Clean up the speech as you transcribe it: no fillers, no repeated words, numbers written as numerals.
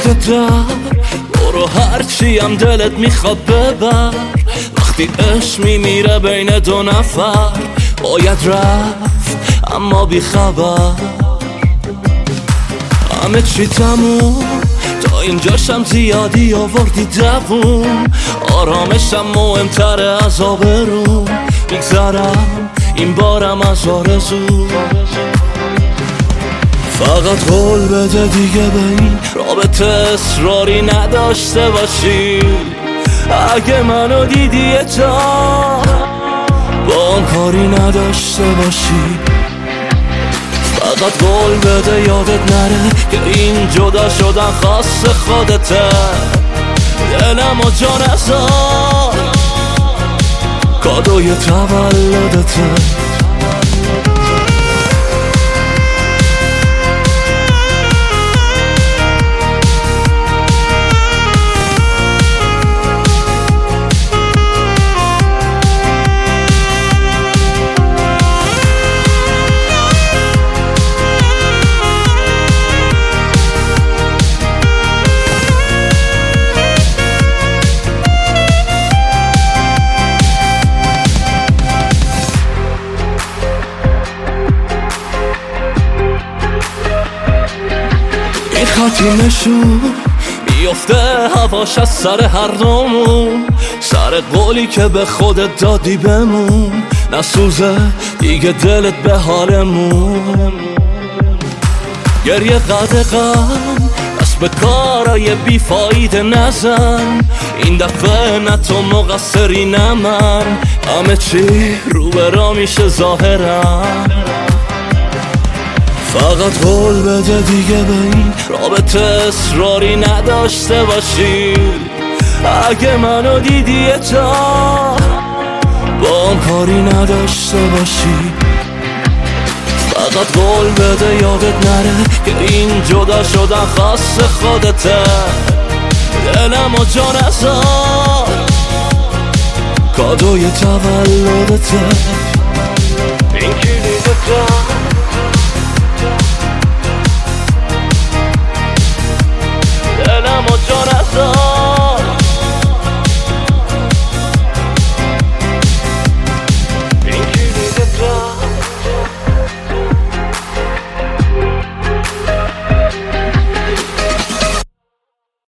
یادت رفت برو هرچی هم دلت میخواد ببر. وقتی عشق میمیره بین دو نفر باید رفت اما بی خبر. همه چی تموم تا اینجاشم زیادی آوردی دووم. آرامشم مهمتره از آبروم. میگذرم این بارم از آرزو. فقط قول بده دیگه به این رابطه اصراری نداشته باشی. اگه منو دیدی یه جا با اون کاری نداشته باشی. فقط قول بده یادت نره که این جدا شدن خاص خودته. دلم و جا نذار کادوی تولدته. خطی نشون میفته هواش از سر هر دومون. سر قولی که به خودت دادی بمون. نسوزه دیگه دلت به حالمون. گریه قدقم بس به کارای بیفایده نزن. این دفعه نه تو مقصری نه من. همه چی رو به را میشه ظاهرم. فقط قول بده دیگه به این رابطه اصراری نداشته باشی. اگه منو دیدی یه جا با اون کاری نداشته باشی. فقط قول بده یادت نره که این جدا شدن خاص خودته. دلم و جا نذار کادوی تولدته.